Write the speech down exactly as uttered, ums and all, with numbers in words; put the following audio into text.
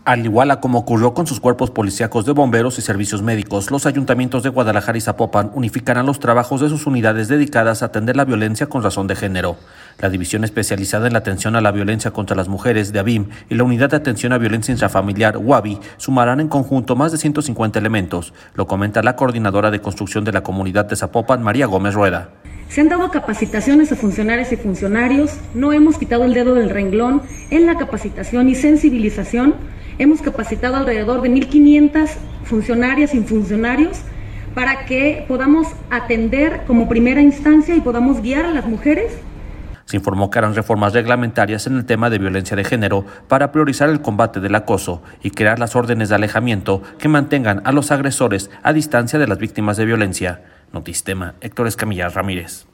Al igual a como ocurrió con sus cuerpos policíacos de bomberos y servicios médicos, los ayuntamientos de Guadalajara y Zapopan unificarán los trabajos de sus unidades dedicadas a atender la violencia con razón de género. La División Especializada en la Atención a la Violencia contra las Mujeres de A B I M y la Unidad de Atención a Violencia Intrafamiliar U A V I sumarán en conjunto más de ciento cincuenta elementos, lo comenta la coordinadora de construcción de la comunidad de Zapopan, María Gómez Rueda. Se han dado capacitaciones a funcionarias y funcionarios, no hemos quitado el dedo del renglón en la capacitación y sensibilización. Hemos capacitado alrededor de mil quinientas funcionarias y funcionarios para que podamos atender como primera instancia y podamos guiar a las mujeres. Se informó que harán reformas reglamentarias en el tema de violencia de género para priorizar el combate del acoso y crear las órdenes de alejamiento que mantengan a los agresores a distancia de las víctimas de violencia. Notistema, Héctor Escamilla Ramírez.